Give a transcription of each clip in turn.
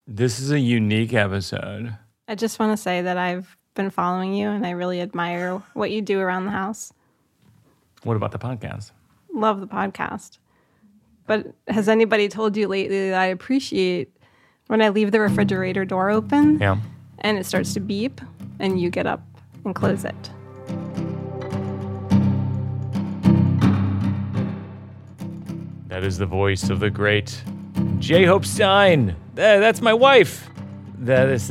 This is a unique episode. I just want to say that I've been following you and I really admire what you do around the house. What about the podcast? Love the podcast. But has anybody told you lately that I appreciate when I leave the refrigerator door open and it starts to beep and you get up and close it? That is the voice of the great J-Hope Stein. That's my wife. That is,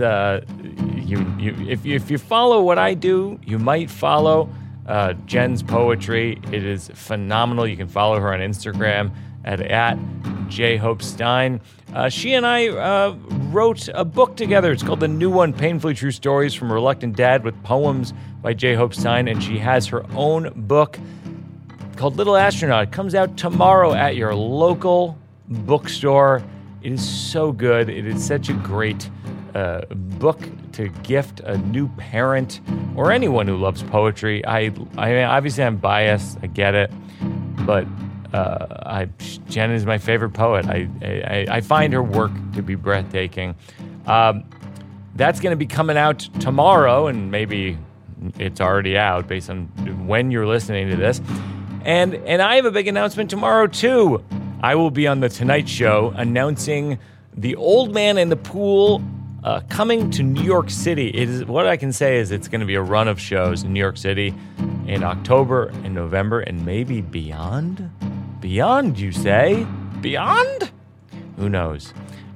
if you follow what I do, you might follow Jen's poetry. It is phenomenal. You can follow her on Instagram at J-Hope Stein. She and I wrote a book together. It's called The New One, Painfully True Stories from a Reluctant Dad with Poems by J-Hope Stein. And she has her own book called Little Astronaut. It comes out tomorrow at your local bookstore. It is so good. It is such a great book to gift a new parent or anyone who loves poetry. I mean, obviously I'm biased. I get it, but Jen is my favorite poet. I find her work to be breathtaking. That's going to be coming out tomorrow, and maybe it's already out based on when you're listening to this. And I have a big announcement tomorrow too. I will be on The Tonight Show announcing The Old Man and the Pool coming to New York City. It is, what I can say is it's going to be a run of shows in New York City in October and November and maybe beyond. Beyond, you say? Beyond? Who knows?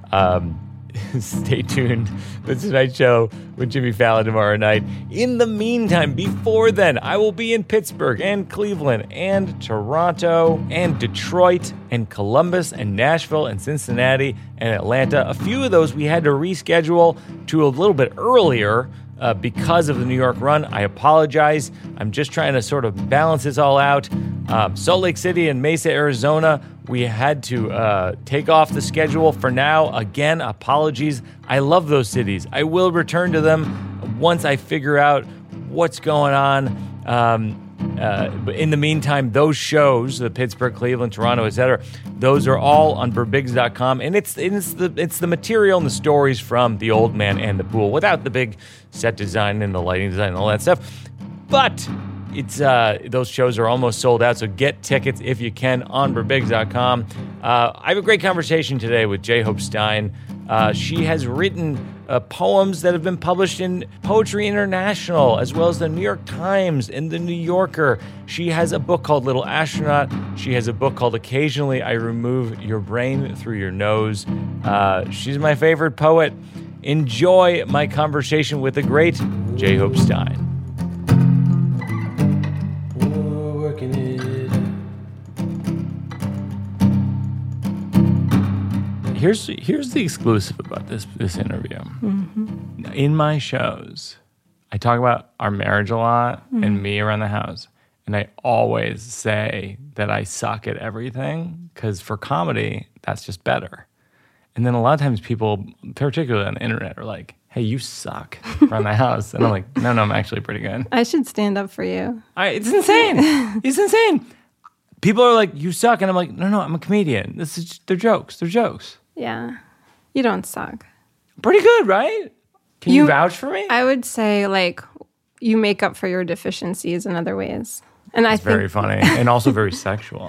Stay tuned. The Tonight Show with Jimmy Fallon tomorrow night. In the meantime, before then, I will be in Pittsburgh and Cleveland and Toronto and Detroit and Columbus and Nashville and Cincinnati and Atlanta. A few of those we had to reschedule to a little bit earlier because of the New York run. I apologize. I'm just trying to sort of balance this all out. Salt Lake City and Mesa, Arizona, we had to take off the schedule for now. Again, apologies. I love those cities. I will return to them once I figure out what's going on. But in the meantime, those shows, the Pittsburgh, Cleveland, Toronto, etc., those are all on Birbigs.com, and it's the material and the stories from The Old Man and the Pool, without the big set design and the lighting design and all that stuff. But it's those shows are almost sold out, so get tickets if you can on Birbigs.com. I have a great conversation today with J-Hope Stein. She has written poems that have been published in Poetry International, as well as the New York Times and the New Yorker. She has a book called Little Astronaut. She has a book called Occasionally I Remove Your Brain Through Your Nose. She's my favorite poet. Enjoy my conversation with the great J-Hope Stein. Here's the exclusive about this interview. Mm-hmm. In my shows, I talk about our marriage a lot and me around the house. And I always say that I suck at everything because for comedy, that's just better. And then a lot of times people, particularly on the internet, are like, hey, you suck around the house. And I'm like, no, I'm actually pretty good. I should stand up for you. It's insane. It's insane. People are like, you suck. And I'm like, no, I'm a comedian. They're jokes. They're jokes. Yeah. You don't suck. Pretty good, right? Can you vouch for me? I would say, like, you make up for your deficiencies in other ways. And I think very funny and also very sexual.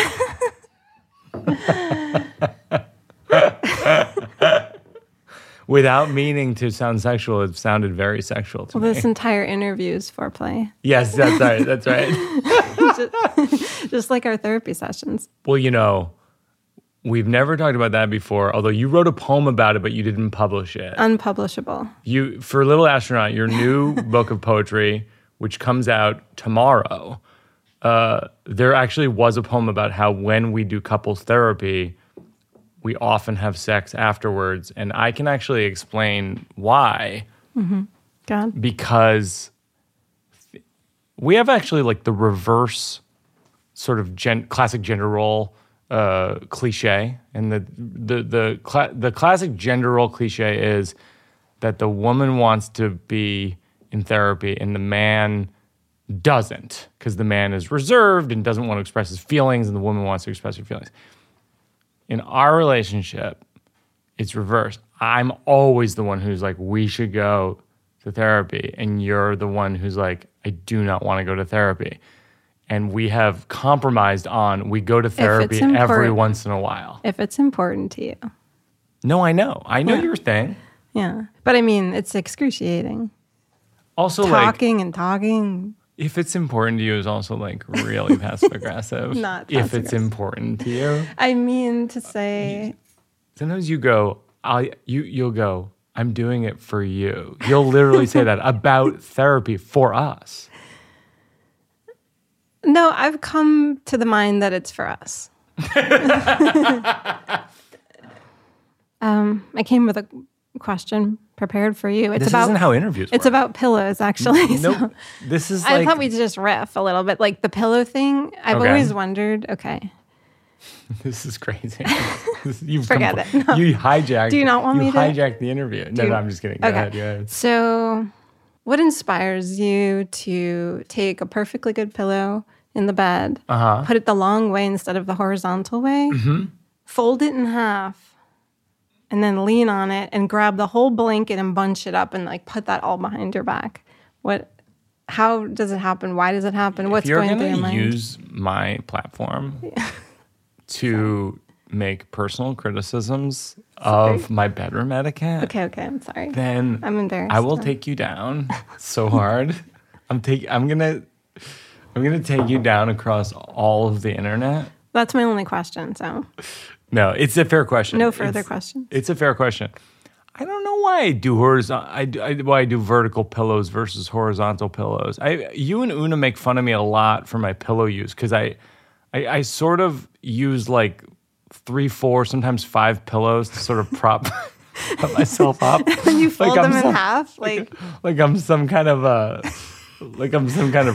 Without meaning to sound sexual, it sounded very sexual to me. This entire interview is foreplay. Yes, that's right. That's right. just like our therapy sessions. Well, we've never talked about that before, although you wrote a poem about it, but you didn't publish it. Unpublishable. For Little Astronaut, your new book of poetry, which comes out tomorrow, there actually was a poem about how when we do couples therapy, we often have sex afterwards. And I can actually explain why. Mm-hmm. God. Because we have actually like the reverse sort of classic gender role cliche, and the classic gender role cliche is that the woman wants to be in therapy and the man doesn't, because the man is reserved and doesn't want to express his feelings, and the woman wants to express her feelings. In our relationship, it's reversed. I'm always the one who's like, we should go to therapy. And you're the one who's like, I do not want to go to therapy. And we have compromised on we go to therapy every once in a while. If it's important to you. No, I know. I know your thing. Yeah. But I mean, it's excruciating. Also, talking and talking. If it's important to you is also like really passive aggressive. Not if it's important to you. I mean to say. Sometimes you go, you'll go, I'm doing it for you. You'll literally say that about therapy for us. No, I've come to the mind that it's for us. I came with a question prepared for you. This isn't how interviews work. It's about pillows, actually. Nope. So this is I thought we'd just riff a little bit. Like the pillow thing, I've always wondered, okay. This is crazy. Forget it. No. You hijacked. Do you not want me to? You hijacked the interview. No, I'm just kidding. Go ahead. So what inspires you to take a perfectly good pillow in the bed, put it the long way instead of the horizontal way, fold it in half, and then lean on it and grab the whole blanket and bunch it up and like put that all behind your back? How does it happen? Why does it happen? What's going through your mind? If you're going to use my platform to make personal criticisms of my bedroom etiquette. Okay, I'm sorry. Then I'm embarrassed. I will take you down so hard. I'm gonna take you down across all of the internet. That's my only question. So no, it's a fair question. No further questions. It's a fair question. I don't know why I do why I do vertical pillows versus horizontal pillows. You and Una make fun of me a lot for my pillow use because I sort of use like 3, 4, sometimes 5 pillows to sort of prop myself up. And you fold them in half, like I'm some kind of like a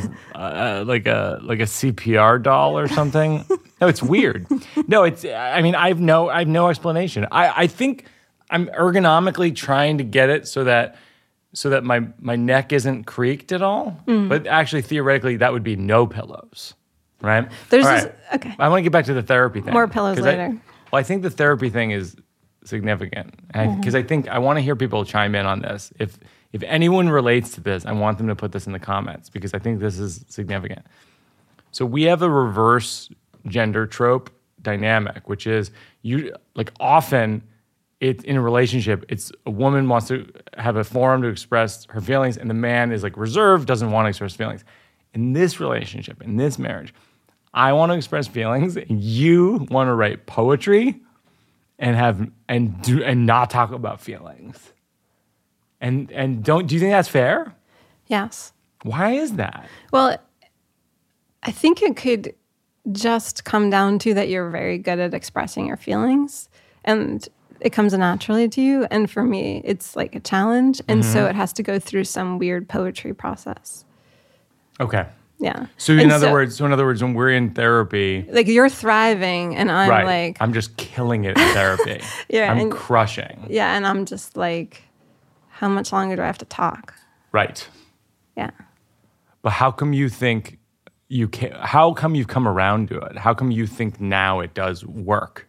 CPR doll or something. No, it's weird. No, I mean, I have no explanation. I think I'm ergonomically trying to get it so that my neck isn't creaked at all. But actually, theoretically, that would be no pillows. Right? There's okay. I want to get back to the therapy thing. More pillows later. I think the therapy thing is significant because I think I want to hear people chime in on this. If anyone relates to this, I want them to put this in the comments because I think this is significant. So we have a reverse gender trope dynamic, which is often it's in a relationship, it's a woman wants to have a forum to express her feelings and the man is like reserved, doesn't want to express feelings. In this relationship, in this marriage, I want to express feelings. You want to write poetry and not talk about feelings. And do you think that's fair? Yes. Why is that? Well, I think it could just come down to that you're very good at expressing your feelings and it comes naturally to you. And for me, it's like a challenge. And so it has to go through some weird poetry process. Okay. Yeah. So in other words, when we're in therapy, like you're thriving and I'm I'm just killing it in therapy. I'm crushing. Yeah. And I'm just like, how much longer do I have to talk? Right. Yeah. But how come you think how come you've come around to it? How come you think now it does work?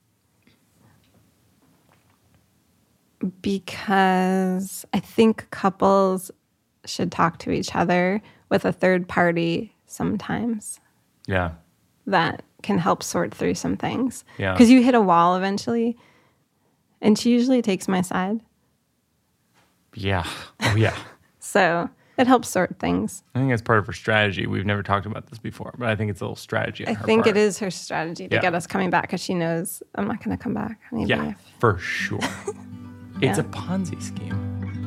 Because I think couples should talk to each other with a third party sometimes. Yeah. That can help sort through some things. Yeah. Because you hit a wall eventually, and she usually takes my side. Yeah. Oh, yeah. So it helps sort things. I think that's part of her strategy. We've never talked about this before, but I think it's a little strategy on her part. I think it is her strategy to get us coming back because she knows I'm not going to come back. For sure. It's a Ponzi scheme.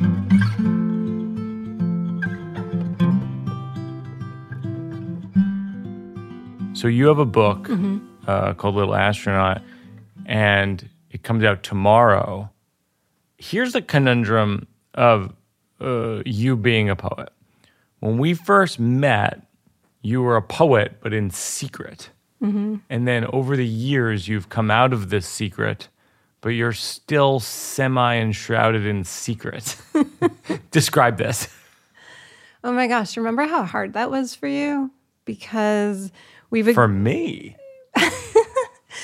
So you have a book called Little Astronaut, and it comes out tomorrow. Here's a conundrum of you being a poet. When we first met, you were a poet, but in secret. And then over the years, you've come out of this secret, but you're still semi-enshrouded in secret. Describe this. Oh my gosh, remember how hard that was for you? Because for me?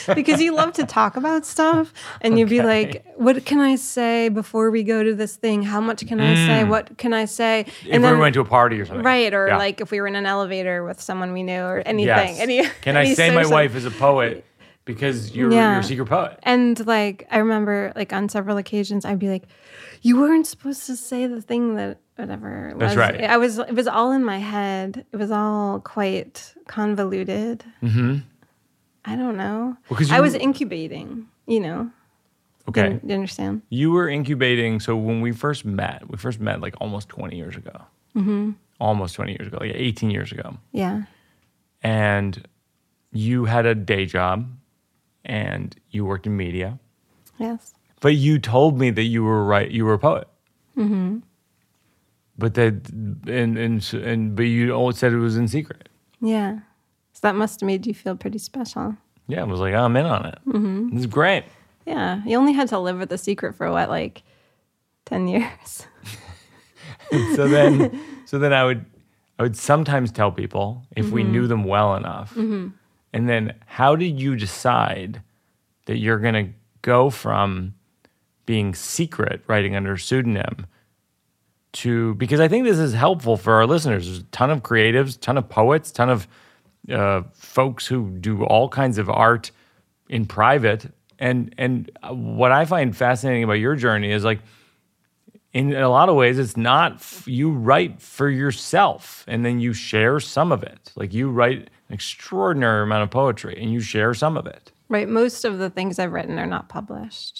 because you love to talk about stuff, and you'd be like, "What can I say before we go to this thing? How much can I say? What can I say?" And if we went to a party or something, right? Or like if we were in an elevator with someone we knew, or anything. Yes. Can I say my wife is a poet because you're a secret poet? And like I remember, like on several occasions, I'd be like, "You weren't supposed to say the thing that." Whatever it was. That's right. It was all in my head. It was all quite convoluted. Mm-hmm. I don't know. Well, I was incubating, Okay. You understand? You were incubating. So when we first met like almost 20 years ago. Mm-hmm. Almost 20 years ago, like 18 years ago. Yeah. And you had a day job and you worked in media. Yes. But you told me that you were a poet. Mm-hmm. But but you always said it was in secret. Yeah. So that must have made you feel pretty special. Yeah, I was like, I'm in on it. Mm-hmm. This is great. Yeah. You only had to live with the secret for what, like 10 years? so then I would sometimes tell people if we knew them well enough. Mm-hmm. And then how did you decide that you're going to go from being secret, writing under a pseudonym, because I think this is helpful for our listeners. There's a ton of creatives, ton of poets, ton of folks who do all kinds of art in private. And what I find fascinating about your journey is like, in a lot of ways, it's not you write for yourself and then you share some of it. Like you write an extraordinary amount of poetry and you share some of it. Right. Most of the things I've written are not published.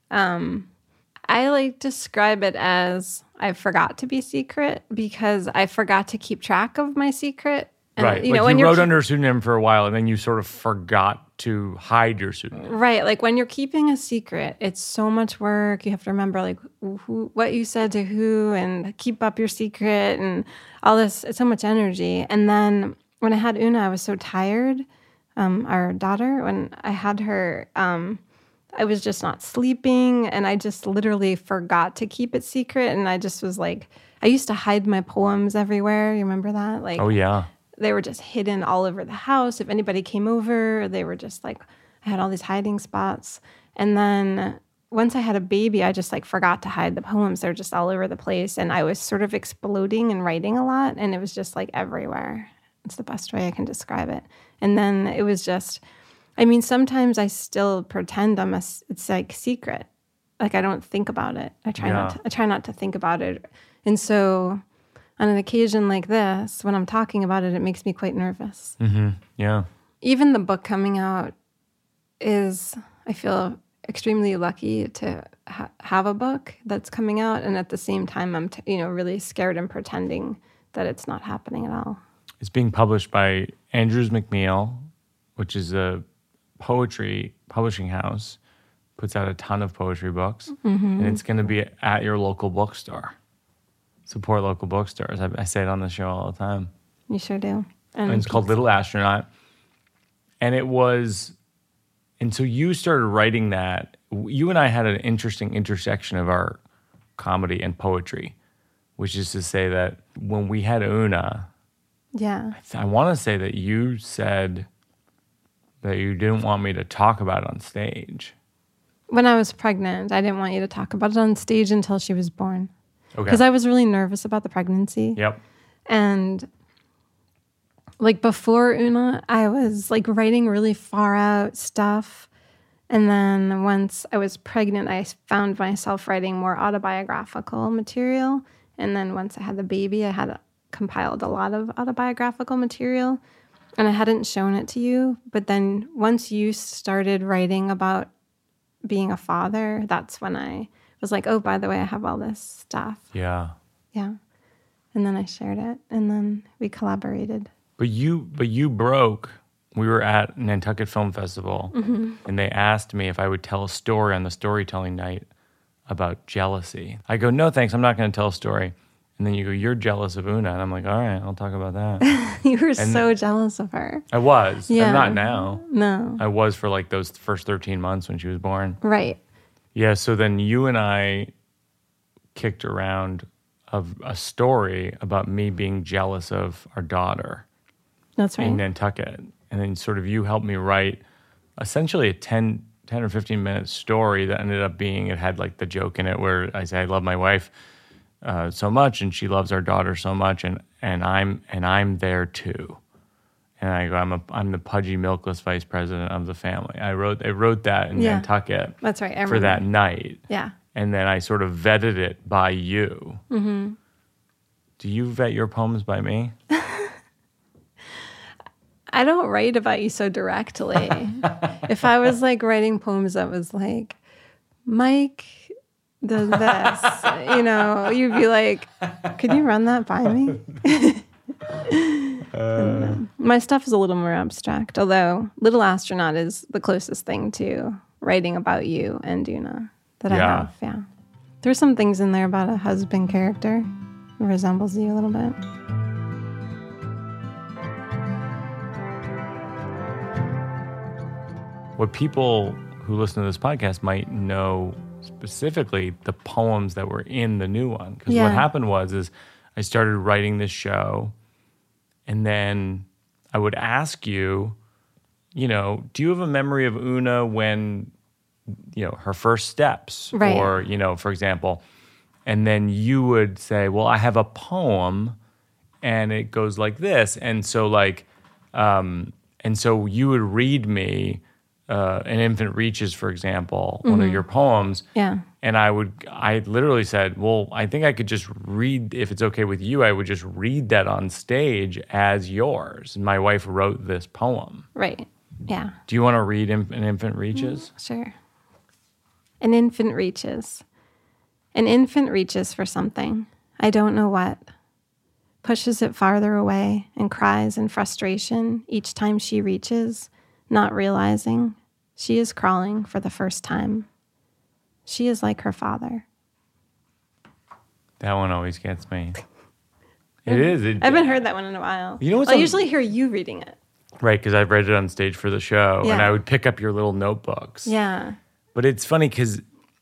I like describe it as I forgot to be secret because I forgot to keep track of my secret. And, right. You wrote under a pseudonym for a while and then you sort of forgot to hide your pseudonym. Right. Like when you're keeping a secret, it's so much work. You have to remember like what you said to who and keep up your secret and all this. It's so much energy. And then when I had Una, I was so tired. Our daughter, when I had her, I was just not sleeping and I just literally forgot to keep it secret. And I just was like, I used to hide my poems everywhere. You remember that? Like, oh, yeah. They were just hidden all over the house. If anybody came over, they were just like, I had all these hiding spots. And then once I had a baby, I just like forgot to hide the poems. They're just all over the place. And I was sort of exploding and writing a lot. And it was just like everywhere. It's the best way I can describe it. And then it was just... I mean, sometimes I still pretend it's like secret. Like I don't think about it. I try not to think about it. And so on an occasion like this, when I'm talking about it, it makes me quite nervous. Mm-hmm. Yeah. Even the book coming out I feel extremely lucky to have a book that's coming out. And at the same time, I'm really scared and pretending that it's not happening at all. It's being published by Andrews McMeel, which is a poetry publishing house, puts out a ton of poetry books, and it's going to be at your local bookstore. Support local bookstores. I say it on the show all the time. You sure do. And it's called Little Astronaut. And so you started writing that. You and I had an interesting intersection of our comedy and poetry, which is to say that when we had Una, I want to say that you said that you didn't want me to talk about it on stage. When I was pregnant, I didn't want you to talk about it on stage until she was born. Okay. Because I was really nervous about the pregnancy. Yep. And like before Una, I was like writing really far out stuff. And then once I was pregnant, I found myself writing more autobiographical material. And then once I had the baby, I had compiled a lot of autobiographical material. And I hadn't shown it to you. But then once you started writing about being a father, that's when I was like, oh, by the way, I have all this stuff. Yeah. Yeah. And then I shared it. And then we collaborated. But you broke. We were at Nantucket Film Festival. Mm-hmm. And they asked me if I would tell a story on the storytelling night about jealousy. I go, no, thanks. I'm not going to tell a story. And then you go, you're jealous of Una. And I'm like, all right, I'll talk about that. You were so jealous of her. I was. Yeah. I'm not now. No. I was for like those first 13 months when she was born. Right. Yeah, so then you and I kicked around a story about me being jealous of our daughter. That's right. In Nantucket. And then sort of you helped me write essentially a 10 or 15 minute story that ended up being, it had like the joke in it where I say I love my wife so much and she loves our daughter so much and I'm there too. And I go, I'm the pudgy, milkless vice president of the family. I wrote that in Nantucket. That's right. For that night. Yeah. And then I sort of vetted it by you. Mm-hmm. Do you vet your poems by me? I don't write about you so directly. If I was like writing poems that was like, Mike does this, you'd be like, could you run that by me? My stuff is a little more abstract, although Little Astronaut is the closest thing to writing about you and Duna that I have. Yeah. There's some things in there about a husband character who resembles you a little bit. What people who listen to this podcast might know specifically the poems that were in the new one. Because what happened is I started writing this show, and then I would ask you, do you have a memory of Una when, her first steps? Right. Or, for example, and then you would say, well, I have a poem and it goes like this. And so so you would read me An Infant Reaches, for example, one of your poems. Yeah. And I literally said, well, I think I could just read, if it's okay with you, I would just read that on stage as yours. And my wife wrote this poem. Right. Yeah. Do you want to read An Infant Reaches? Sure. An infant reaches. An infant reaches for something. I don't know what. Pushes it farther away and cries in frustration each time she reaches, not realizing she is crawling for the first time. She is like her father. That one always gets me. It is. I haven't heard that one in a while. I usually hear you reading it. Right, because I've read it on stage for the show, and I would pick up your little notebooks. Yeah. But it's funny because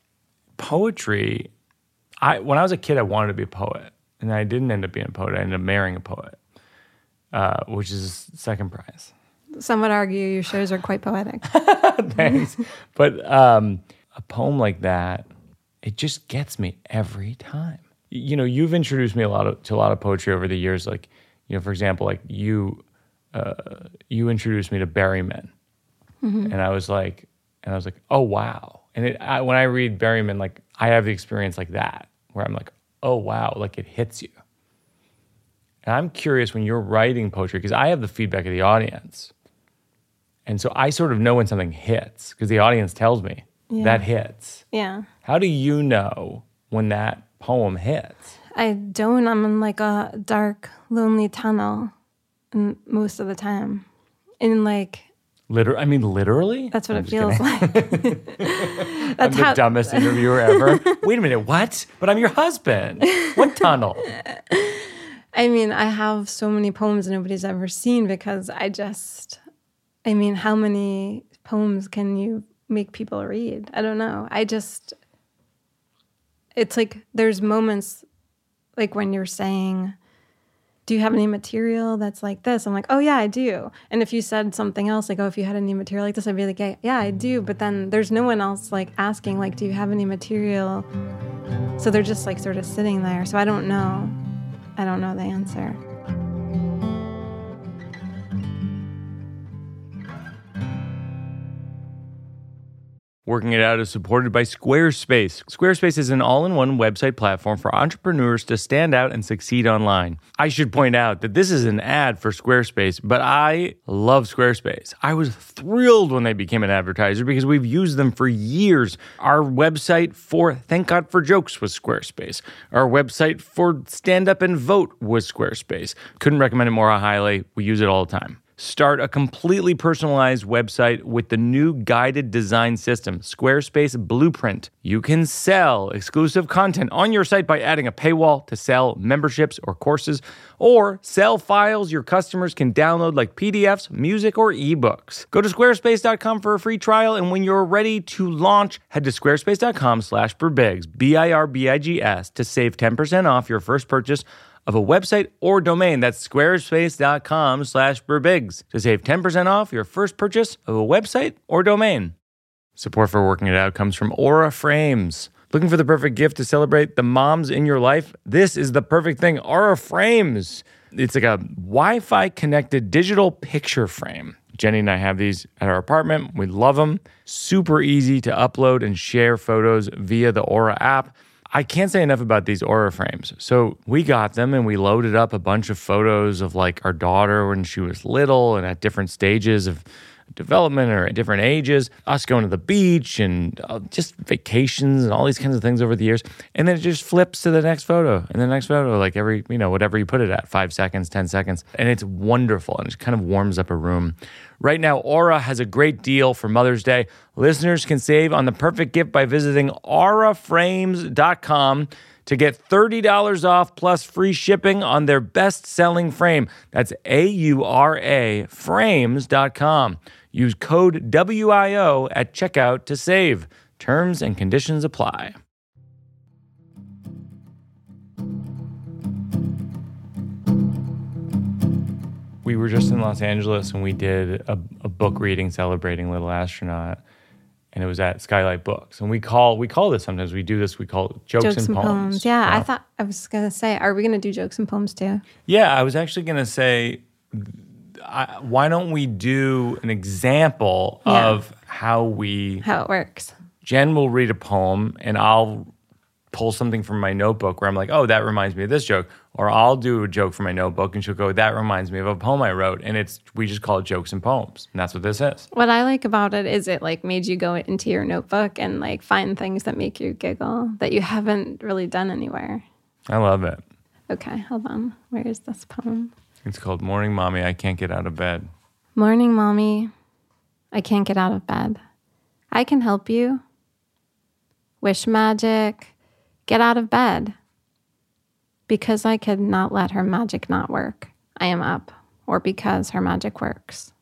poetry, when I was a kid, I wanted to be a poet, and I didn't end up being a poet. I ended up marrying a poet, which is second prize. Some would argue your shows are quite poetic. Thanks. But a poem like that, it just gets me every time. You've introduced me to a lot of poetry over the years. Like, for example, like you introduced me to Berryman, and I was like, oh wow. And when I read Berryman, like I have the experience like that, where I'm like, oh wow, like it hits you. And I'm curious when you're writing poetry, because I have the feedback of the audience. And so I sort of know when something hits, because the audience tells me that hits. Yeah. How do you know when that poem hits? I don't. I'm in like a dark, lonely tunnel most of the time. And like... literally? That's what it feels like. I'm the dumbest interviewer ever. Wait a minute, what? But I'm your husband. What tunnel? I have so many poems nobody's ever seen because how many poems can you make people read? I don't know. It's like there's moments like when you're saying, do you have any material that's like this? I'm like, oh yeah, I do. And if you said something else, like, oh, if you had any material like this, I'd be like, yeah, I do. But then there's no one else like asking, like, do you have any material? So they're just like sort of sitting there. So I don't know the answer. Working It Out is supported by Squarespace. Squarespace is an all-in-one website platform for entrepreneurs to stand out and succeed online. I should point out that this is an ad for Squarespace, but I love Squarespace. I was thrilled when they became an advertiser because we've used them for years. Our website for Thank God for Jokes was Squarespace. Our website for Stand Up and Vote was Squarespace. Couldn't recommend it more highly. We use it all the time. Start a completely personalized website with the new guided design system, Squarespace Blueprint. You can sell exclusive content on your site by adding a paywall to sell memberships or courses, or sell files your customers can download like PDFs, music, or ebooks. Go to squarespace.com for a free trial, and when you're ready to launch, head to squarespace.com/birbigs, BIRBIGS, to save 10% off your first purchase of a website or domain. That's squarespace.com/birbigs to save 10% off your first purchase of a website or domain. Support for Working It Out comes from Aura Frames. Looking for the perfect gift to celebrate the moms in your life? This is the perfect thing. Aura Frames. It's like a Wi-Fi connected digital picture frame. Jenny and I have these at our apartment. We love them. Super easy to upload and share photos via the Aura app. I can't say enough about these Aura frames. So we got them and we loaded up a bunch of photos of like our daughter when she was little and at different stages of development or at different ages, us going to the beach and just vacations and all these kinds of things over the years. And then it just flips to the next photo and the next photo, like every, whatever you put it at, 5 seconds, 10 seconds. And it's wonderful and it kind of warms up a room. Right now, Aura has a great deal for Mother's Day. Listeners can save on the perfect gift by visiting auraframes.com to get $30 off plus free shipping on their best-selling frame. That's AURA frames.com. Use code WIO at checkout to save. Terms and conditions apply. We were just in Los Angeles and we did a book reading celebrating Little Astronaut. And it was at Skylight Books. And we call this sometimes, we do this, we call it Jokes and Poems. Yeah, I thought, I was going to say, are we going to do Jokes and Poems too? Yeah, I was actually going to say, why don't we do an example of how it works. Jen will read a poem and I'll pull something from my notebook where I'm like, oh, that reminds me of this joke. Or I'll do a joke from my notebook and she'll go, that reminds me of a poem I wrote. And we just call it Jokes and Poems. And that's what this is. What I like about it is it like made you go into your notebook and like find things that make you giggle that you haven't really done anywhere. I love it. Okay, hold on. Where is this poem? It's called Morning Mommy, I Can't Get Out of Bed. Morning Mommy, I can't get out of bed. I can help you. Wish magic. Get out of bed. Because I could not let her magic not work, I am up, or because her magic works.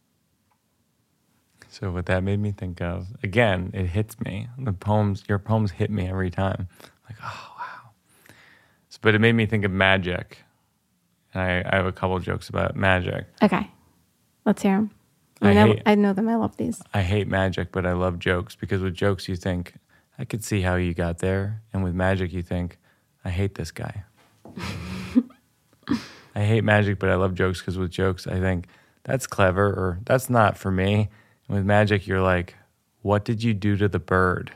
So what that made me think of, again, it hits me. Your poems hit me every time. Like, oh, wow. But it made me think of magic. And I have a couple of jokes about magic. Okay. Let's hear them. I know them. I love these. I hate magic, but I love jokes. Because with jokes, you think, I could see how you got there. And with magic, you think, I hate this guy. I hate magic, but I love jokes because with jokes, I think, that's clever or that's not for me. And with magic, you're like, what did you do to the bird?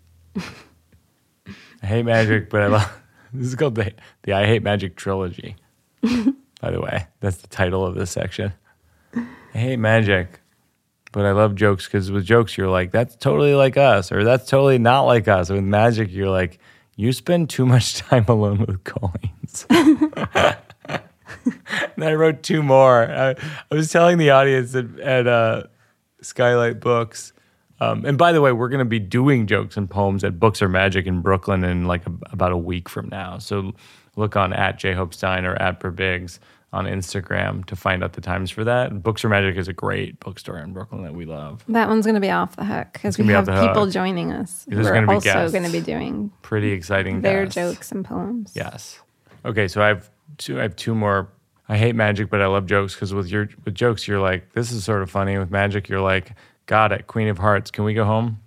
I hate magic, but I love... This is called the I Hate Magic trilogy, by the way. That's the title of this section. I hate magic, but I love jokes because with jokes, you're like, that's totally like us, or that's totally not like us. With magic, you're like, you spend too much time alone with coins. And I wrote 2 more. I was telling the audience at Skylight Books, and by the way, we're going to be doing Jokes and Poems at Books or Magic in Brooklyn in like about a week from now. So look on at @jhopestein or @birbigs on Instagram to find out the times for that. Books or Magic is a great bookstore in Brooklyn that we love. That one's going to be off the hook because we have people joining us. We're also going to be doing pretty exciting their jokes and poems. Yes. Okay, so I have 2 more. I hate magic, but I love jokes because with jokes, you're like, this is sort of funny. With magic, you're like, got it, Queen of Hearts. Can we go home?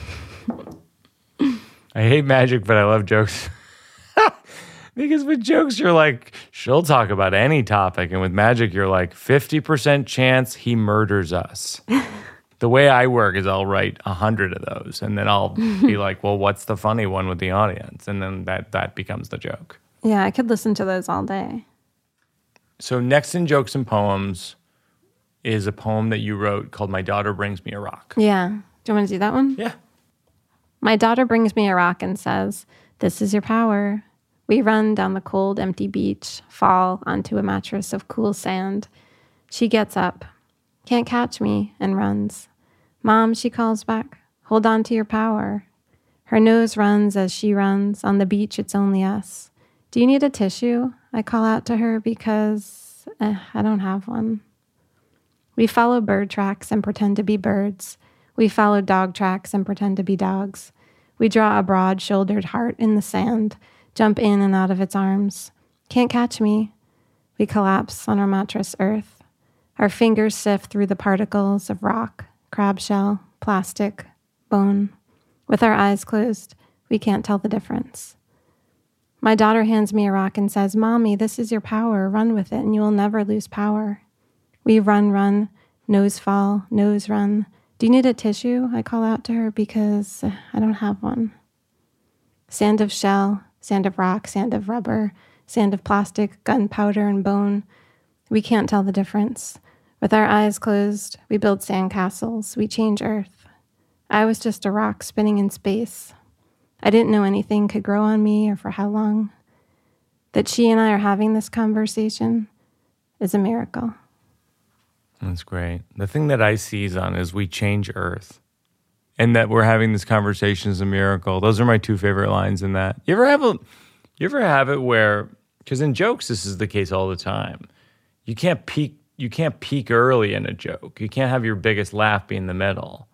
I hate magic, but I love jokes. Because with jokes, you're like, she'll talk about any topic. And with magic, you're like, 50% chance he murders us. The way I work is I'll write 100 of those. And then I'll be like, well, what's the funny one with the audience? And then that becomes the joke. Yeah, I could listen to those all day. So next in Jokes and Poems is a poem that you wrote called My Daughter Brings Me a Rock. Yeah. Do you want to do that one? Yeah. My daughter brings me a rock and says, this is your power. We run down the cold, empty beach, fall onto a mattress of cool sand. She gets up, can't catch me, and runs. Mom, she calls back, hold on to your power. Her nose runs as she runs. On the beach, it's only us. Do you need a tissue? I call out to her because I don't have one. We follow bird tracks and pretend to be birds. We follow dog tracks and pretend to be dogs. We draw a broad-shouldered heart in the sand, jump in and out of its arms. Can't catch me. We collapse on our mattress earth. Our fingers sift through the particles of rock, crab shell, plastic, bone. With our eyes closed, we can't tell the difference. My daughter hands me a rock and says, "Mommy, this is your power. Run with it and you will never lose power." We run, nose fall, nose run. "Do you need a tissue?" I call out to her because I don't have one. Sand of shell, sand of rock, sand of rubber, sand of plastic, gunpowder, and bone. We can't tell the difference. With our eyes closed, we build sandcastles. We change Earth. I was just a rock spinning in space. I didn't know anything could grow on me or for how long. That she and I are having this conversation is a miracle. That's great. The thing that I seize on is we change Earth. And that we're having this conversation is a miracle. Those are my two favorite lines in that. You ever have it where, because in jokes this is the case all the time. You can't peak early in a joke. You can't have your biggest laugh be in the middle.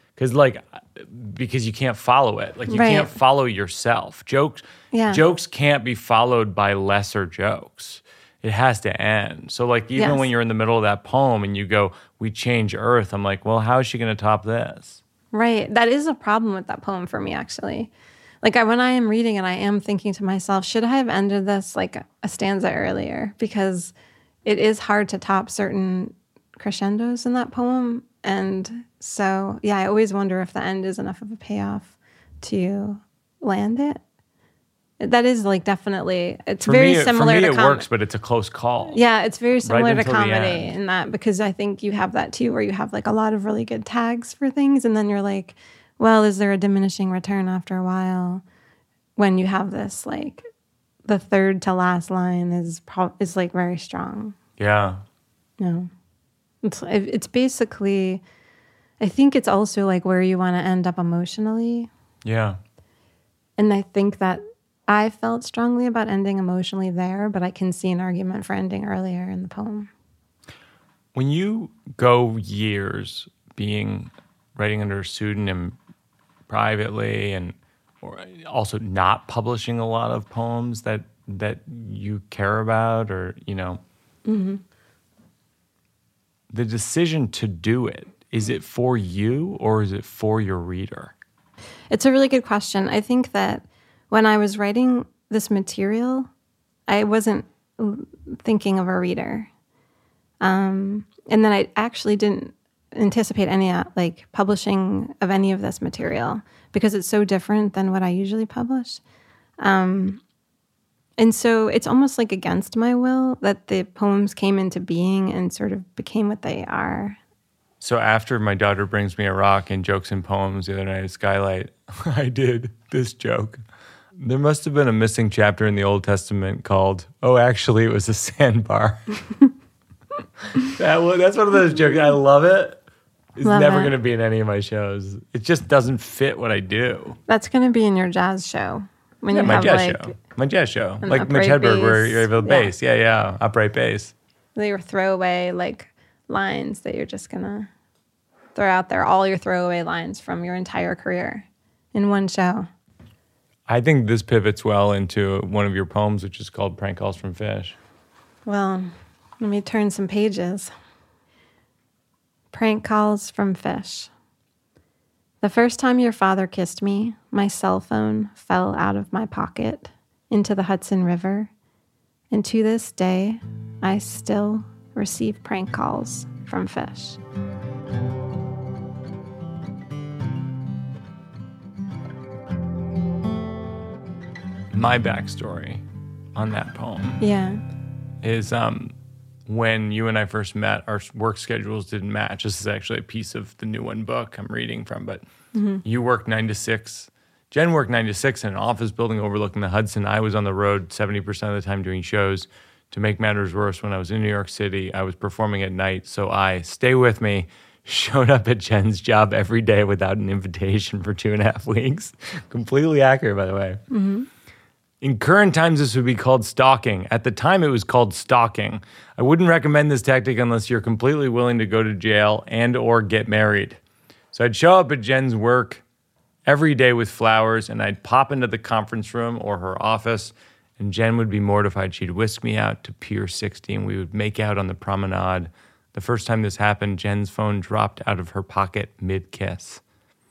Because you can't follow it. Like you can't follow yourself. Jokes can't be followed by lesser jokes. It has to end. So even when you're in the middle of that poem and you go, "We change Earth," I'm like, well, how is she going to top this? Right. That is a problem with that poem for me, actually. When I am reading it, I am thinking to myself, should I have ended this like a stanza earlier? Because it is hard to top certain crescendos in that poem. And so, I always wonder if the end is enough of a payoff to land it. That is definitely, it's very similar to comedy. For me, it works, but it's a close call. Yeah, it's very similar to comedy in that, because I think you have that too, where you have a lot of really good tags for things. And then you're like, well, is there a diminishing return after a while when you have this, the third to last line is very strong. Yeah. No. It's basically, I think it's also where you want to end up emotionally. Yeah. And I think that I felt strongly about ending emotionally there, but I can see an argument for ending earlier in the poem. When you go years writing under a pseudonym privately or also not publishing a lot of poems that you care about or, Mm-hmm. The decision to do it, is it for you or is it for your reader? It's a really good question. I think that when I was writing this material, I wasn't thinking of a reader. And then I actually didn't anticipate any publishing of any of this material because it's so different than what I usually publish. And so it's almost against my will that the poems came into being and sort of became what they are. So after My Daughter Brings Me a Rock and Jokes and Poems the other night at Skylight, I did this joke. There must have been a missing chapter in the Old Testament called, "Oh, actually, it was a sandbar." That's one of those jokes. I love it. It's never going to be in any of my shows. It just doesn't fit what I do. That's going to be in your jazz show. When you my have jazz show. My jazz show. Like Mitch Hedberg, where you're able to bass. Yeah. Upright bass. They were throwaway lines that you're just going to throw out there. All your throwaway lines from your entire career in one show. I think this pivots well into one of your poems, which is called Prank Calls from Fish. Well, let me turn some pages. Prank Calls from Fish. The first time your father kissed me, my cell phone fell out of my pocket into the Hudson River. And to this day, I still receive prank calls from fish. My backstory on that poem is when you and I first met, our work schedules didn't match. This is actually a piece of the New One book I'm reading from, but you worked 9 to 6. Jen worked 9 to 6 in an office building overlooking the Hudson. I was on the road 70% of the time doing shows. To make matters worse, when I was in New York City, I was performing at night, so I, stay with me, showed up at Jen's job every day without an invitation for 2.5 weeks. Completely accurate, by the way. Mm-hmm. In current times, this would be called stalking. At the time, it was called stalking. I wouldn't recommend this tactic unless you're completely willing to go to jail and or get married. So I'd show up at Jen's work every day with flowers, and I'd pop into the conference room or her office and Jen would be mortified. She'd whisk me out to Pier 60, and we would make out on the promenade. The first time this happened, Jen's phone dropped out of her pocket mid-kiss.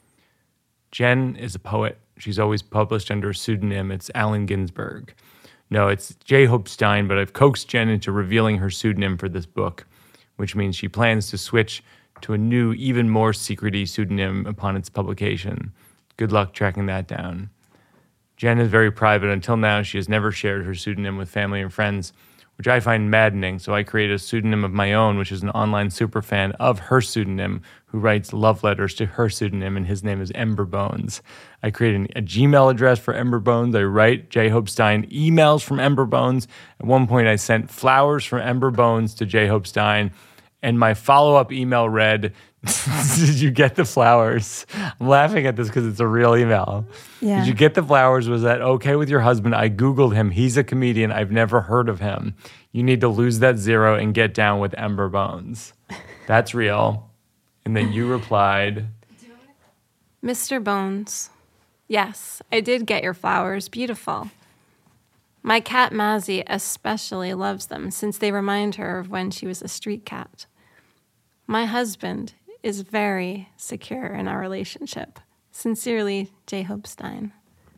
Jen is a poet. She's always published under a pseudonym. It's Allen Ginsberg. No, it's J. Hope Stein, but I've coaxed Jen into revealing her pseudonym for this book, which means she plans to switch to a new, even more secret-y pseudonym upon its publication. Good luck tracking that down. Jen is very private. Until now, she has never shared her pseudonym with family and friends, which I find maddening, so I created a pseudonym of my own, which is an online superfan of her pseudonym who writes love letters to her pseudonym, and his name is Ember Bones. I created a Gmail address for Ember Bones. I write J. Hope Stein emails from Ember Bones. At one point, I sent flowers from Ember Bones to J. Hope Stein, and my follow-up email read, did you get the flowers? I'm laughing at this because it's a real email. Yeah. Did you get the flowers? Was that okay with your husband? I Googled him. He's a comedian. I've never heard of him. You need to lose that zero and get down with Ember Bones. That's real. And then you replied, Mr. Bones, yes, I did get your flowers. Beautiful. My cat Mazzy especially loves them since they remind her of when she was a street cat. My husband is very secure in our relationship. Sincerely, J. Hope Stein.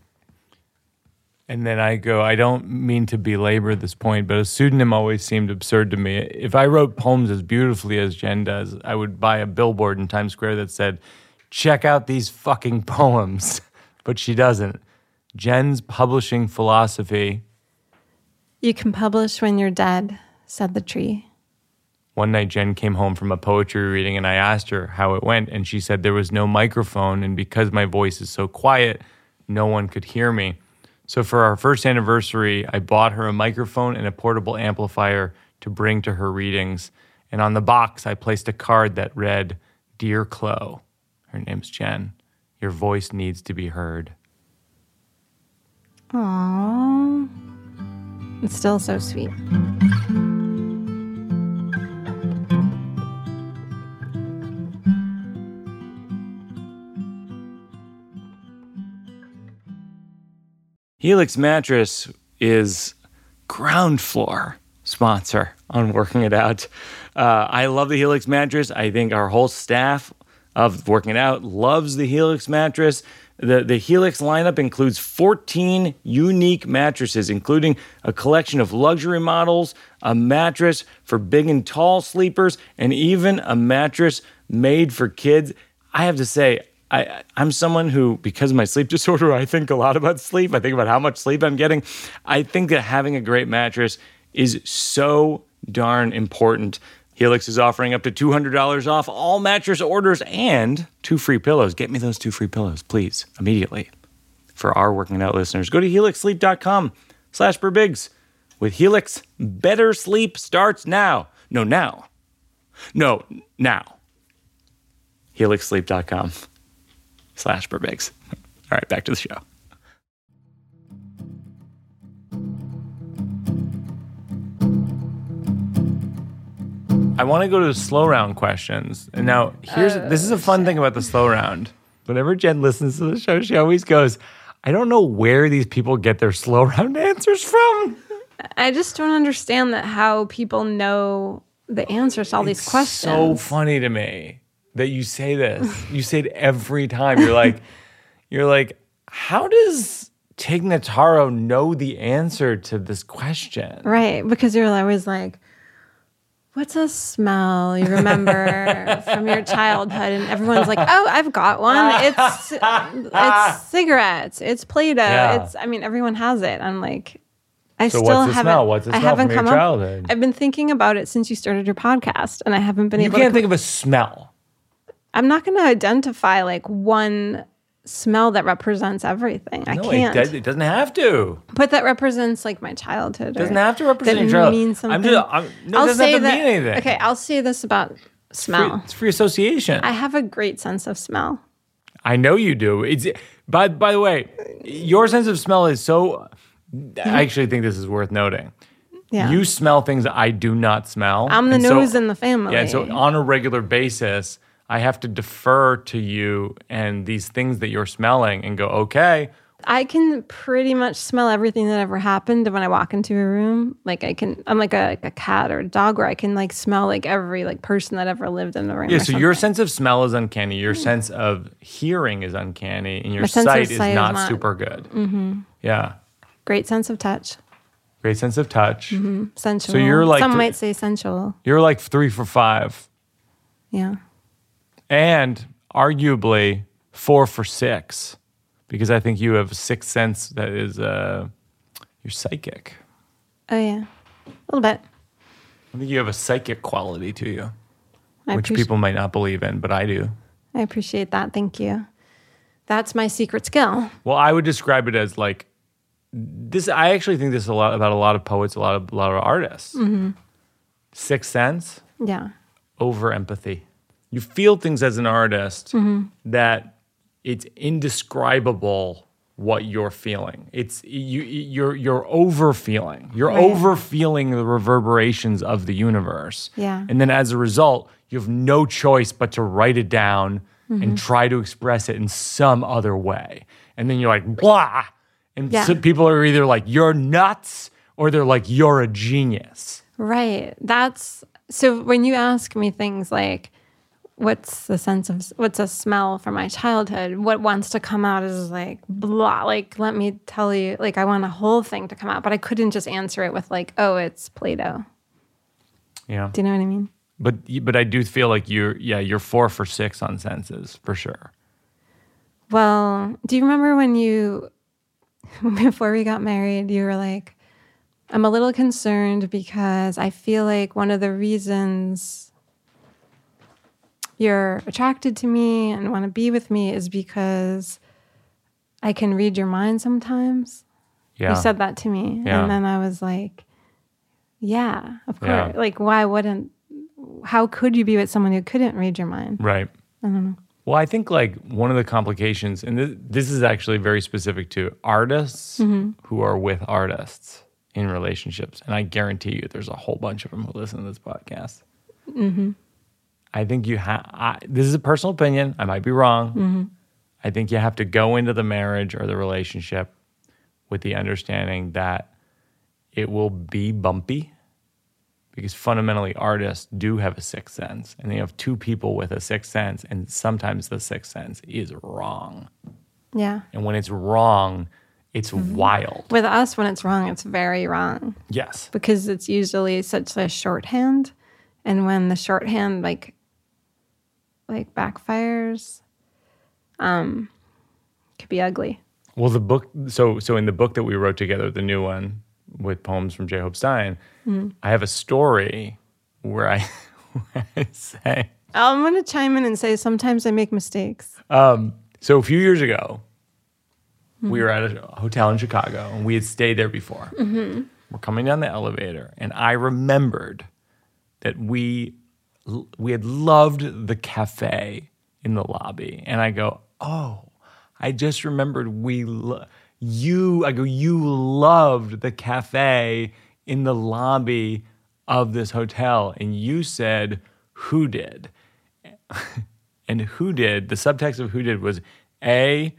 And then I go, I don't mean to belabor this point, but a pseudonym always seemed absurd to me. If I wrote poems as beautifully as Jen does, I would buy a billboard in Times Square that said, check out these fucking poems. But she doesn't. Jen's publishing philosophy. You can publish when you're dead, said the tree. One night, Jen came home from a poetry reading, and I asked her how it went, and she said there was no microphone, and because my voice is so quiet, no one could hear me. So for our first anniversary, I bought her a microphone and a portable amplifier to bring to her readings, and on the box, I placed a card that read, Dear Chloe, her name's Jen, your voice needs to be heard. Aww. It's still so sweet. Helix Mattress is ground floor sponsor on Working It Out. I love the Helix Mattress. I think our whole staff of Working It Out loves the Helix Mattress. The Helix lineup includes 14 unique mattresses, including a collection of luxury models, a mattress for big and tall sleepers, and even a mattress made for kids. I have to say, I'm someone who, because of my sleep disorder, I think a lot about sleep. I think about how much sleep I'm getting. I think that having a great mattress is so darn important. Helix is offering up to $200 off all mattress orders and 2 free pillows. Get me those 2 free pillows, please, immediately. For our Working It Out listeners, go to helixsleep.com/birbigs. With Helix, better sleep starts now. Now. helixsleep.com/birbigs. All right, back to the show. I want to go to the slow round questions. And now, this is a fun thing about the slow round. Whenever Jen listens to the show, she always goes, I don't know where these people get their slow round answers from. I just don't understand how people know the answers to all these questions. It's so funny to me that you say this. You say it every time. You're like, how does Tig Notaro know the answer to this question? Right, because you're always like, what's a smell you remember from your childhood? And everyone's like, oh, I've got one. It's cigarettes. It's Play-Doh. Yeah. Everyone has it. I'm like, What's the smell from your childhood? I've been thinking about it since you started your podcast, and I haven't been able to. You can't think of a smell. I'm not going to identify like one smell that represents everything. I can't. It doesn't have to. But that represents like my childhood. It doesn't have to represent your childhood. Mean something. It doesn't have to mean anything. Okay, I'll say this about smell. It's free association. I have a great sense of smell. I know you do. By the way, your sense of smell is so. I actually think this is worth noting. Yeah. You smell things I do not smell. I'm the nose in the family. Yeah, so on a regular basis, I have to defer to you and these things that you're smelling and go, okay, I can pretty much smell everything that ever happened when I walk into a room. Like I'm like a cat or a dog where I can like smell like every like person that ever lived in the room. Yeah, so your sense of smell is uncanny. Your sense of hearing is uncanny. And your sight is not super good. Mm-hmm. Yeah. Great sense of touch. Great sense of touch. Mm-hmm. Sensual. So you're like some might say sensual. You're like 3 for 5. Yeah. And arguably 4 for 6. Because I think you have a sixth sense that is you're psychic. Oh, yeah. A little bit. I think you have a psychic quality to you, which people might not believe in, but I do. I appreciate that. Thank you. That's my secret skill. Well, I would describe it as like this. I actually think this is a lot about a lot of poets, a lot of artists. Mm-hmm. Sixth sense. Yeah. Over empathy. You feel things as an artist that it's indescribable what you're feeling. It's you're over feeling. You're over feeling the reverberations of the universe. Yeah. And then as a result, you have no choice but to write it down and try to express it in some other way. And then you're like, blah. And so people are either like, you're nuts, or they're like, you're a genius. Right. So when you ask me things like, what's a smell from my childhood? What wants to come out is like, blah. Like, let me tell you, like, I want a whole thing to come out, but I couldn't just answer it with like, oh, it's Play-Doh. Yeah. Do you know what I mean? But I do feel like you're 4 for 6 on senses, for sure. Well, do you remember when before we got married, you were like, I'm a little concerned because I feel like one of the reasons you're attracted to me and want to be with me is because I can read your mind sometimes. Yeah. You said that to me. Yeah. And then I was like, yeah, of course. Yeah. Like, how could you be with someone who couldn't read your mind? Right. I don't know. Well, I think like one of the complications, and this is actually very specific to artists who are with artists in relationships. And I guarantee you there's a whole bunch of them who listen to this podcast. Mm-hmm. I think this is a personal opinion. I might be wrong. Mm-hmm. I think you have to go into the marriage or the relationship with the understanding that it will be bumpy, because fundamentally artists do have a sixth sense, and they have two people with a sixth sense, and sometimes the sixth sense is wrong. Yeah. And when it's wrong, it's wild. With us, when it's wrong, it's very wrong. Yes. Because it's usually such a shorthand, and when the shorthand like backfires, could be ugly. Well, the book, so in the book that we wrote together, the new one with poems from J. Hope Stein, I have a story where I say, I'm going to chime in and say sometimes I make mistakes. So a few years ago, we were at a hotel in Chicago, and we had stayed there before. Mm-hmm. We're coming down the elevator, and I remembered that we had loved the cafe in the lobby. And I go, oh, I just remembered you loved the cafe in the lobby of this hotel. And you said, who did? And who did, the subtext of who did was A,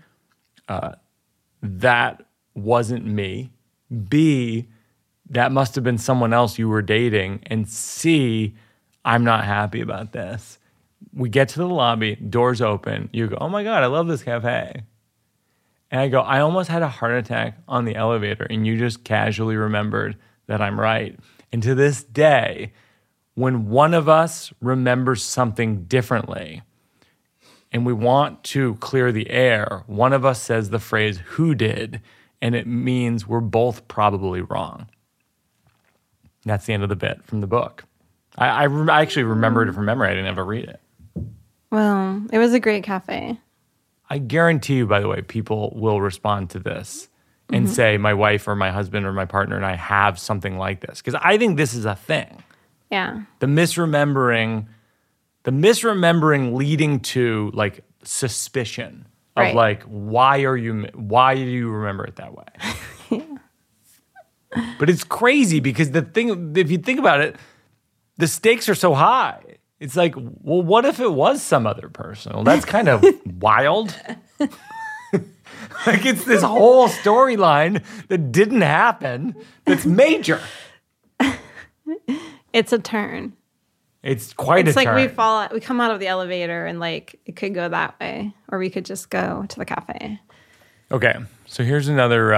that wasn't me. B, that must have been someone else you were dating. And C, I'm not happy about this. We get to the lobby, doors open. You go, oh my God, I love this cafe. And I go, I almost had a heart attack on the elevator, and you just casually remembered that I'm right. And to this day, when one of us remembers something differently and we want to clear the air, one of us says the phrase, who did? And it means we're both probably wrong. That's the end of the bit from the book. I actually remembered it from memory. I didn't ever read it. Well, it was a great cafe. I guarantee you, by the way, people will respond to this and say, my wife or my husband or my partner and I have something like this. Because I think this is a thing. Yeah. The misremembering leading to like suspicion of right. Like, why do you remember it that way? Yeah. But it's crazy because if you think about it, the stakes are so high. It's like, well, what if it was some other person? Well, that's kind of wild. Like it's this whole storyline that didn't happen that's major. It's a turn. It's quite a turn. It's like we come out of the elevator and like it could go that way, or we could just go to the cafe. Okay, so here's another.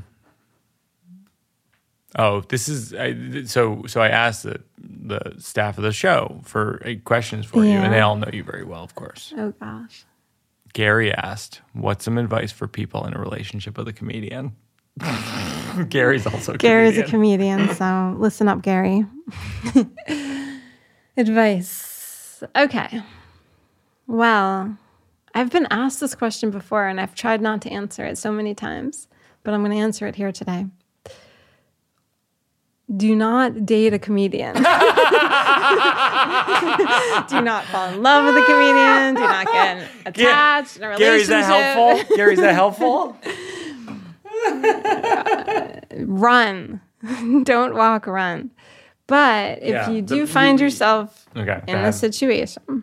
This is so I asked the staff of the show for questions for you, and they all know you very well, of course. Oh gosh. Gary asked, "What's some advice for people in a relationship with a comedian?" Gary's also a comedian, so listen up, Gary. Advice. Okay. Well, I've been asked this question before, and I've tried not to answer it so many times, but I'm going to answer it here today. Do not date a comedian. Do not fall in love with a comedian. Do not get attached in a relationship. Gary, is that helpful? Run. Don't walk, run. But if you do find yourself in a situation,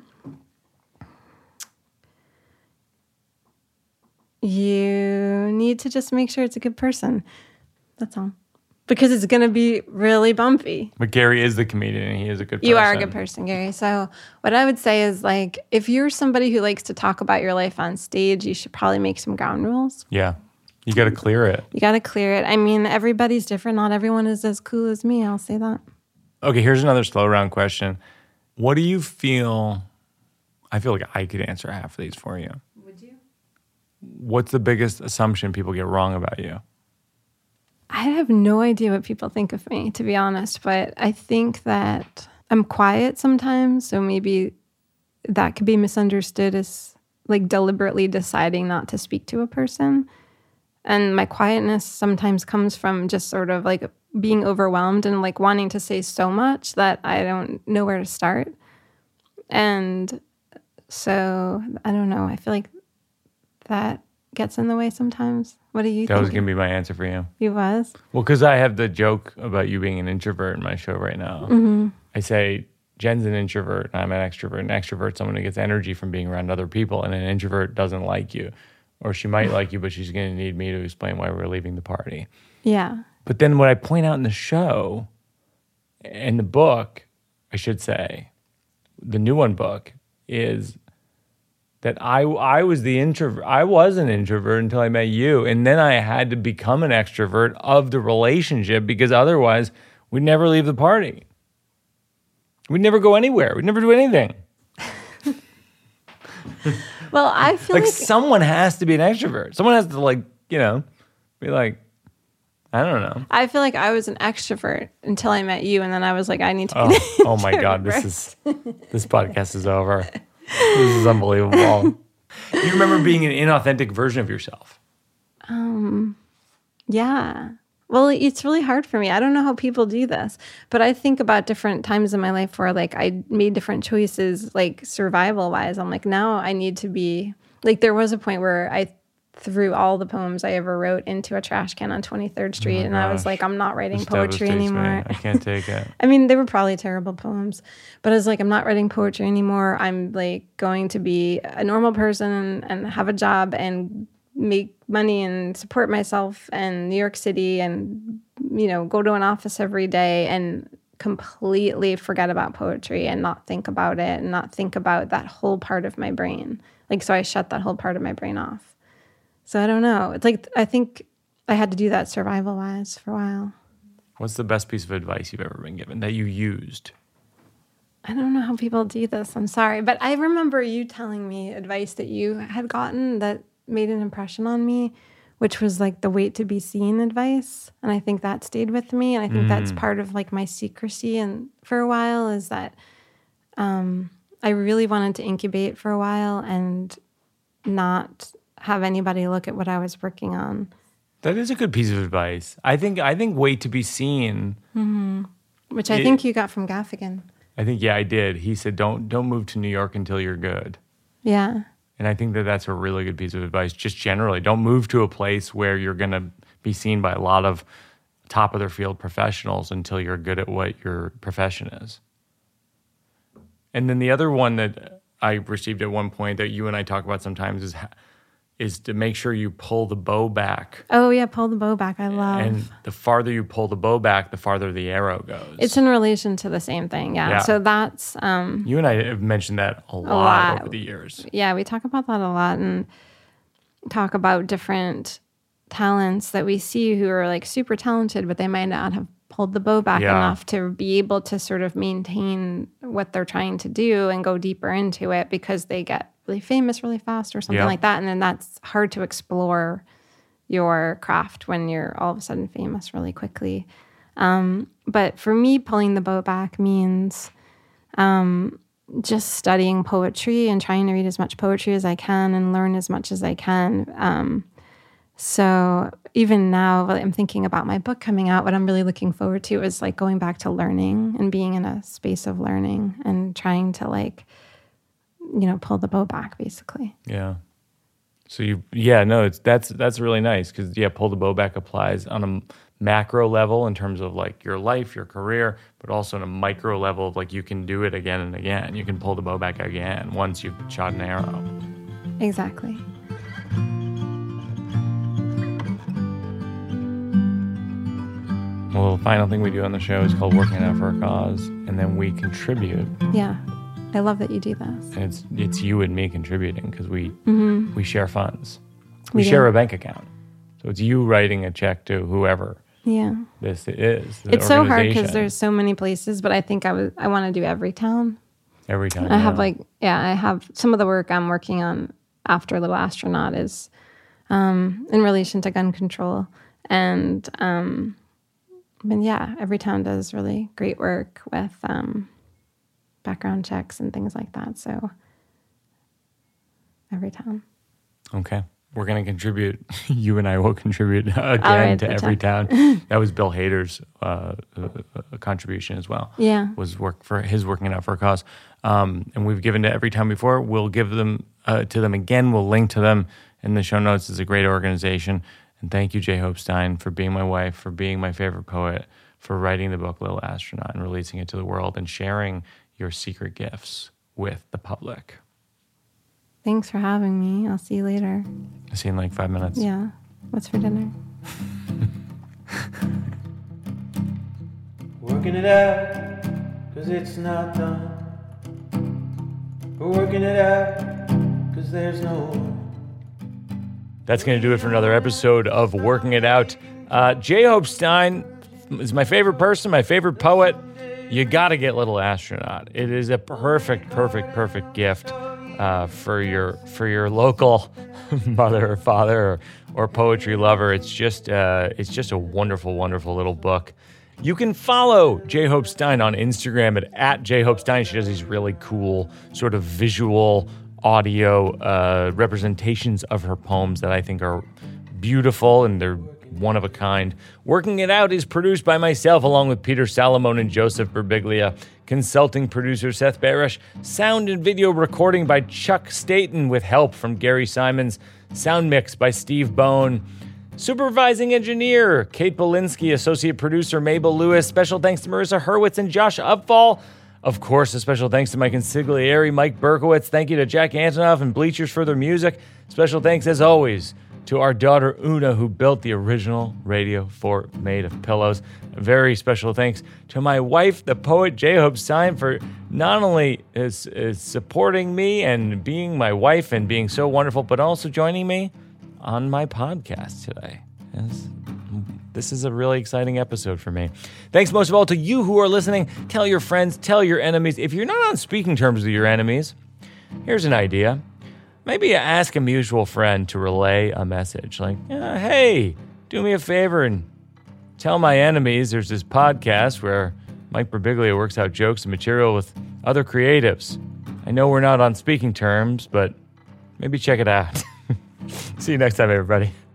you need to just make sure it's a good person. That's all. Because it's going to be really bumpy. But Gary is the comedian and he is a good person. You are a good person, Gary. So what I would say is, like, if you're somebody who likes to talk about your life on stage, you should probably make some ground rules. Yeah. You got to clear it. You got to clear it. I mean, everybody's different. Not everyone is as cool as me. I'll say that. Okay, here's another slow round question. What do you feel? I feel like I could answer half of these for you. Would you? What's the biggest assumption people get wrong about you? I have no idea what people think of me, to be honest, but I think that I'm quiet sometimes, so maybe that could be misunderstood as like deliberately deciding not to speak to a person. And my quietness sometimes comes from just sort of like being overwhelmed and like wanting to say so much that I don't know where to start. And so, I don't know, I feel like that gets in the way sometimes. What do you think? That was going to be my answer for you. You was? Well, because I have the joke about you being an introvert in my show right now. Mm-hmm. I say, Jen's an introvert and I'm an extrovert. An extrovert's someone who gets energy from being around other people, and an introvert doesn't like you. Or she might like you, but she's going to need me to explain why we're leaving the party. Yeah. But then what I point out in the show, in the book, I should say, the new one book, is that I was the introvert. I was an introvert until I met you. And then I had to become an extrovert of the relationship, because otherwise we'd never leave the party. We'd never go anywhere. We'd never do anything. Well, I feel like someone has to be an extrovert. Someone has to be like, I don't know. I feel like I was an extrovert until I met you, and then I was like, I need to be oh my God, this podcast is over. This is unbelievable. You remember being an inauthentic version of yourself? Yeah. Well, it's really hard for me. I don't know how people do this, but I think about different times in my life where like I made different choices, like survival wise. I'm like, now I need to be like, there was a point where I threw all the poems I ever wrote into a trash can on 23rd Street. And I was like, I'm not writing poetry anymore. I can't take it. I mean, they were probably terrible poems, but I was like, I'm not writing poetry anymore. I'm like going to be a normal person and have a job and make money and support myself in New York City and, go to an office every day and completely forget about poetry and not think about it and not think about that whole part of my brain. Like, so I shut that whole part of my brain off. So I don't know. It's like, I think I had to do that survival-wise for a while. What's the best piece of advice you've ever been given that you used? I don't know how people do this. I'm sorry. But I remember you telling me advice that you had gotten that made an impression on me, which was like the wait to be seen advice. And I think that stayed with me. And I think that's part of like my secrecy. And for a while is that I really wanted to incubate for a while and not have anybody look at what I was working on. That is a good piece of advice. I think wait to be seen. Mm-hmm. Which I think you got from Gaffigan. I think, yeah, I did. He said, don't move to New York until you're good. Yeah. And I think that's a really good piece of advice, just generally. Don't move to a place where you're going to be seen by a lot of top-of-their-field professionals until you're good at what your profession is. And then the other one that I received at one point that you and I talk about sometimes is is to make sure you pull the bow back. Oh, yeah, pull the bow back. I love. And the farther you pull the bow back, the farther the arrow goes. It's in relation to the same thing, yeah. So that's... you and I have mentioned that a lot over the years. Yeah, we talk about that a lot and talk about different talents that we see who are like super talented, but they might not have pulled the bow back enough to be able to sort of maintain what they're trying to do and go deeper into it because they get really famous really fast or something like that. And then that's hard to explore your craft when you're all of a sudden famous really quickly. But for me, pulling the bow back means just studying poetry and trying to read as much poetry as I can and learn as much as I can. So even now, I'm thinking about my book coming out. What I'm really looking forward to is like going back to learning and being in a space of learning and trying to like, pull the bow back basically. Yeah. So that's really nice because pull the bow back applies on a macro level in terms of like your life, your career, but also on a micro level of like you can do it again and again. You can pull the bow back again once you've shot an arrow. Exactly. Well, the final thing we do on the show is called Working It Out for a Cause, and then we contribute. Yeah. I love that you do this. And it's you and me contributing because we share funds. We share a bank account. So it's you writing a check to whoever this is. It's so hard because there's so many places, but I think I want to do Everytown. Everytown. I have some of the work I'm working on after Little Astronaut is in relation to gun control. And Everytown does really great work with background checks and things like that. So Everytown. Okay. We're going to contribute. You and I will contribute again to Everytown. That was Bill Hader's contribution as well. Yeah. Was Working It Out for a Cause. And we've given to Everytown before. We'll give them to them again. We'll link to them in the show notes. It's a great organization. And thank you, J. Hope Stein, for being my wife, for being my favorite poet, for writing the book Little Astronaut and releasing it to the world and sharing your secret gifts with the public. Thanks for having me. I'll see you later. I'll see you in like 5 minutes. Yeah. What's for dinner? Working it out, 'cause it's not done. We're working it out, 'cause there's no one. That's going to do it for another episode of Working It Out. J. Hope Stein is my favorite person, my favorite poet. You got to get Little Astronaut. It is a perfect gift for your local mother or father or poetry lover. It's just a wonderful little book. You can follow J. Hope Stein on Instagram at J. Hope Stein. She does these really cool sort of visual audio representations of her poems that I think are beautiful and they're one of a kind. Working It Out is produced by myself along with Peter Salamone and Joseph Birbiglia. Consulting producer Seth Barish. Sound and video recording by Chuck Staten with help from Gary Simons. Sound mix by Steve Bone. Supervising engineer Kate Belinsky. Associate producer Mabel Lewis. Special thanks to Marissa Hurwitz and Josh Upfall. Of course, a special thanks to my consigliere, Mike Berkowitz. Thank you to Jack Antonoff and Bleachers for their music. Special thanks, as always, to our daughter, Una, who built the original radio fort made of pillows. A very special thanks to my wife, the poet, J. Hope Stein, for not only is supporting me and being my wife and being so wonderful, but also joining me on my podcast today. This is a really exciting episode for me. Thanks most of all to you who are listening. Tell your friends, tell your enemies. If you're not on speaking terms with your enemies, here's an idea. Maybe ask a mutual friend to relay a message like, hey, do me a favor and tell my enemies there's this podcast where Mike Birbiglia works out jokes and material with other creatives. I know we're not on speaking terms, but maybe check it out. See you next time, everybody.